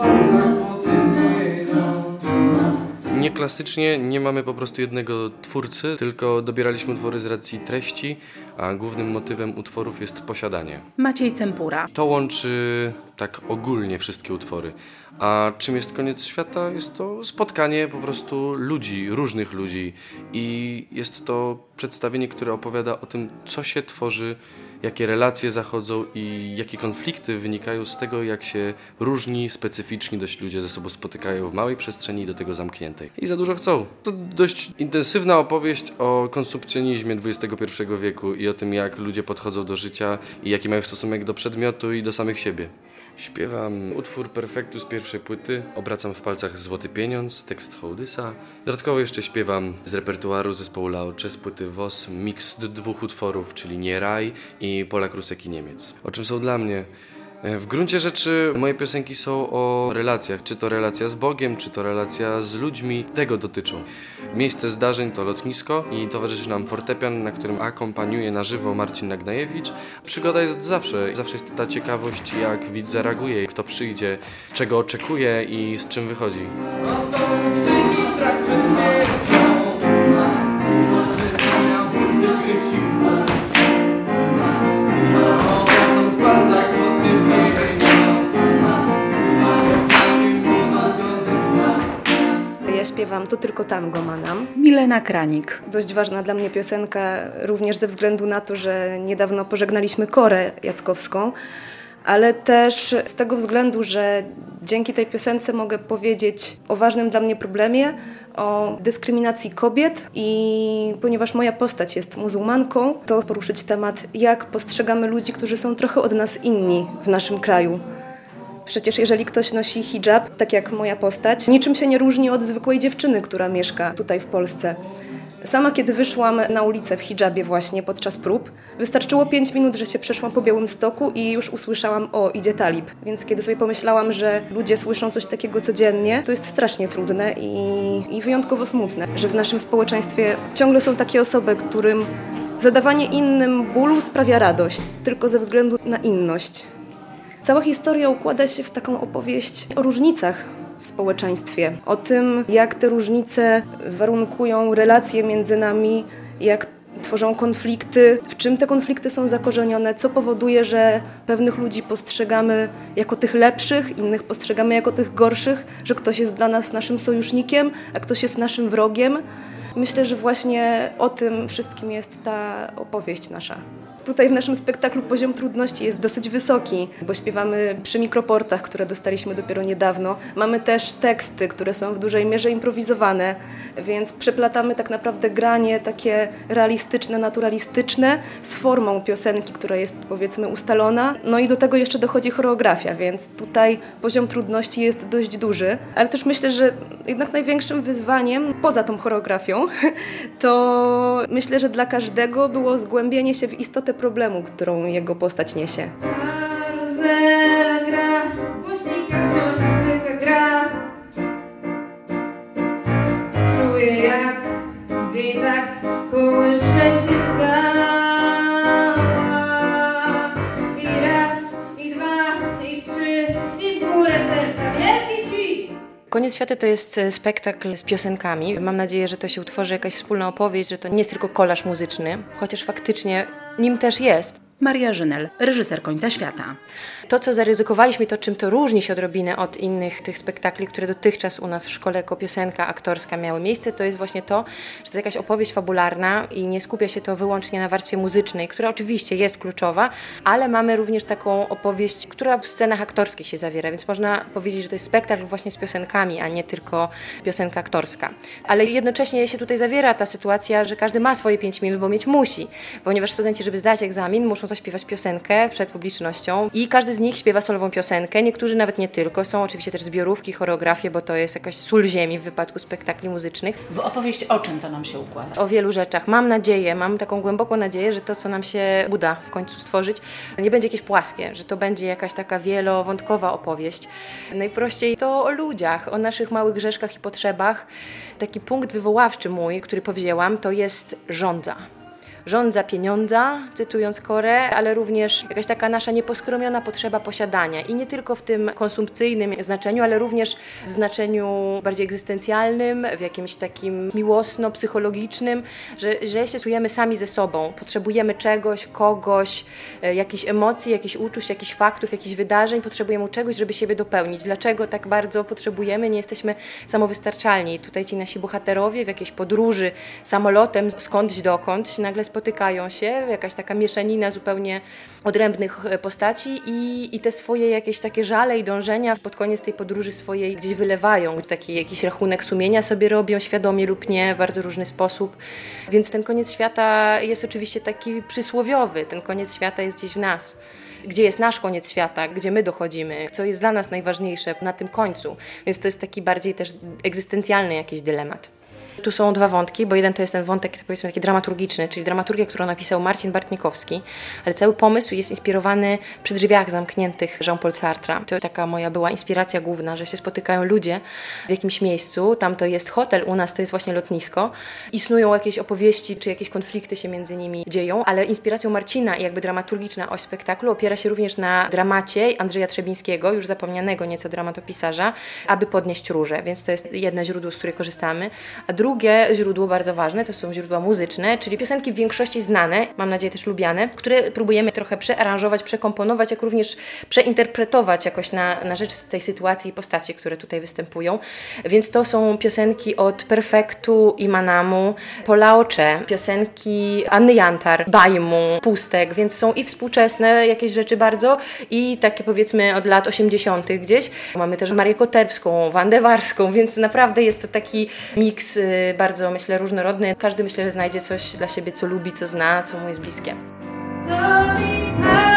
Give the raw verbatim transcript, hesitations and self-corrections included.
Nie klasycznie, nie mamy po prostu jednego twórcy, tylko dobieraliśmy utwory z racji treści, a głównym motywem utworów jest posiadanie. Maciej Cempura. To łączy tak ogólnie wszystkie utwory. A czym jest koniec świata? Jest to spotkanie po prostu ludzi, różnych ludzi i jest to przedstawienie, które opowiada o tym, co się tworzy, jakie relacje zachodzą i jakie konflikty wynikają z tego, jak się różni, specyficzni dość ludzie ze sobą spotykają w małej przestrzeni i do tego zamkniętej. I za dużo chcą. To dość intensywna opowieść o konsumpcjonizmie dwudziestego pierwszego wieku i o tym, jak ludzie podchodzą do życia i jaki mają stosunek do przedmiotu i do samych siebie. Śpiewam utwór Perfektu z pierwszej płyty, Obracam w palcach złoty pieniądz, tekst Hołdysa. Dodatkowo jeszcze śpiewam z repertuaru zespołu Laocze z płyty W O S miks dwóch utworów, czyli Nie Raj i Polak, Rusek i Niemiec. O czym są dla mnie? W gruncie rzeczy moje piosenki są o relacjach, czy to relacja z Bogiem, czy to relacja z ludźmi, tego dotyczą. Miejsce zdarzeń to lotnisko i towarzyszy nam fortepian, na którym akompaniuje na żywo Marcin Nagnajewicz. Przygoda jest zawsze, zawsze jest ta ciekawość, jak widz zareaguje, kto przyjdzie, czego oczekuje i z czym wychodzi. Strach przed śmiercią, Ja śpiewam To tylko tango ma nam. Milena Kranik. Dość ważna dla mnie piosenka, również ze względu na to, że niedawno pożegnaliśmy Korę Jackowską, ale też z tego względu, że dzięki tej piosence mogę powiedzieć o ważnym dla mnie problemie, o dyskryminacji kobiet i ponieważ moja postać jest muzułmanką, to poruszyć temat, jak postrzegamy ludzi, którzy są trochę od nas inni w naszym kraju. Przecież jeżeli ktoś nosi hijab, tak jak moja postać, niczym się nie różni od zwykłej dziewczyny, która mieszka tutaj w Polsce. Sama kiedy wyszłam na ulicę w hijabie właśnie podczas prób, wystarczyło pięć minut, że się przeszłam po Białymstoku i już usłyszałam: o, idzie talib. Więc kiedy sobie pomyślałam, że ludzie słyszą coś takiego codziennie, to jest strasznie trudne i, i wyjątkowo smutne, że w naszym społeczeństwie ciągle są takie osoby, którym zadawanie innym bólu sprawia radość, tylko ze względu na inność. Cała historia układa się w taką opowieść o różnicach w społeczeństwie, o tym, jak te różnice warunkują relacje między nami, jak tworzą konflikty, w czym te konflikty są zakorzenione, co powoduje, że pewnych ludzi postrzegamy jako tych lepszych, innych postrzegamy jako tych gorszych, że ktoś jest dla nas naszym sojusznikiem, a ktoś jest naszym wrogiem. Myślę, że właśnie o tym wszystkim jest ta opowieść nasza. Tutaj w naszym spektaklu poziom trudności jest dosyć wysoki, bo śpiewamy przy mikroportach, które dostaliśmy dopiero niedawno. Mamy też teksty, które są w dużej mierze improwizowane, więc przeplatamy tak naprawdę granie takie realistyczne, naturalistyczne z formą piosenki, która jest powiedzmy ustalona. No i do tego jeszcze dochodzi choreografia, więc tutaj poziom trudności jest dość duży, ale też myślę, że jednak największym wyzwaniem poza tą choreografią to myślę, że dla każdego było zgłębienie się w istotę problemu, którą jego postać niesie. Karuzela gra, w głośnikach wciąż muzyka gra. Czuję, jak w jej takt kołysze się cała. I raz, i dwa, i trzy, i w górę serca wielki cis. Koniec świata to jest spektakl z piosenkami. Mam nadzieję, że to się utworzy jakaś wspólna opowieść, że to nie jest tylko kolaż muzyczny, chociaż faktycznie nim też jest. Maria Żynel, reżyser Końca świata. To, co zaryzykowaliśmy, to czym to różni się odrobinę od innych tych spektakli, które dotychczas u nas w szkole jako piosenka aktorska miały miejsce, to jest właśnie to, że to jest jakaś opowieść fabularna i nie skupia się to wyłącznie na warstwie muzycznej, która oczywiście jest kluczowa, ale mamy również taką opowieść, która w scenach aktorskich się zawiera, więc można powiedzieć, że to jest spektakl właśnie z piosenkami, a nie tylko piosenka aktorska. Ale jednocześnie się tutaj zawiera ta sytuacja, że każdy ma swoje pięć minut, bo mieć musi, ponieważ studenci, żeby zdać egzamin, muszą zaśpiewać piosenkę przed publicznością i każdy z nich śpiewa solową piosenkę, niektórzy nawet nie tylko, są oczywiście też zbiorówki, choreografie, bo to jest jakaś sól ziemi w wypadku spektakli muzycznych. W opowieść o czym to nam się układa? O wielu rzeczach. Mam nadzieję, mam taką głęboką nadzieję, że to, co nam się uda w końcu stworzyć, nie będzie jakieś płaskie, że to będzie jakaś taka wielowątkowa opowieść. Najprościej to o ludziach, o naszych małych grzeszkach i potrzebach. Taki punkt wywoławczy mój, który powzięłam, to jest żądza. rządza pieniądza, cytując Korę, ale również jakaś taka nasza nieposkromiona potrzeba posiadania i nie tylko w tym konsumpcyjnym znaczeniu, ale również w znaczeniu bardziej egzystencjalnym, w jakimś takim miłosno-psychologicznym, że, że się czujemy sami ze sobą, potrzebujemy czegoś, kogoś, jakichś emocji, jakichś uczuć, jakichś faktów, jakichś wydarzeń, potrzebujemy czegoś, żeby siebie dopełnić. Dlaczego tak bardzo potrzebujemy? Nie jesteśmy samowystarczalni. Tutaj ci nasi bohaterowie w jakiejś podróży samolotem skądś dokądś nagle spotykają się, jakaś taka mieszanina zupełnie odrębnych postaci i, i te swoje jakieś takie żale i dążenia pod koniec tej podróży swojej gdzieś wylewają. Taki jakiś rachunek sumienia sobie robią, świadomie lub nie, w bardzo różny sposób. Więc ten koniec świata jest oczywiście taki przysłowiowy. Ten koniec świata jest gdzieś w nas. Gdzie jest nasz koniec świata, gdzie my dochodzimy, co jest dla nas najważniejsze na tym końcu. Więc to jest taki bardziej też egzystencjalny jakiś dylemat. Tu są dwa wątki, bo jeden to jest ten wątek, powiedzmy, taki dramaturgiczny, czyli dramaturgia, którą napisał Marcin Bartnikowski, ale cały pomysł jest inspirowany przy drzwiach zamkniętych Jean-Paul Sartra. To taka moja była inspiracja główna, że się spotykają ludzie w jakimś miejscu, tam to jest hotel, u nas to jest właśnie lotnisko i snują jakieś opowieści, czy jakieś konflikty się między nimi dzieją, ale inspiracją Marcina i jakby dramaturgiczna oś spektaklu opiera się również na dramacie Andrzeja Trzebińskiego, już zapomnianego nieco dramatopisarza, Aby podnieść różę, więc to jest jedno źródło, z której korzystamy, a drugie źródło bardzo ważne to są źródła muzyczne, czyli piosenki w większości znane, mam nadzieję też lubiane, które próbujemy trochę przearanżować, przekomponować, jak również przeinterpretować jakoś na, na rzecz tej sytuacji i postaci, które tutaj występują. Więc to są piosenki od Perfektu i Manamu, Polaocze, piosenki Anny Jantar, Bajmu, Pustek, więc są i współczesne jakieś rzeczy bardzo i takie powiedzmy od lat osiemdziesiątych gdzieś. Mamy też Marię Koterbską, Wandę Warską, więc naprawdę jest to taki miks bardzo, myślę, różnorodny. Każdy, myślę, że znajdzie coś dla siebie, co lubi, co zna, co mu jest bliskie. Co mi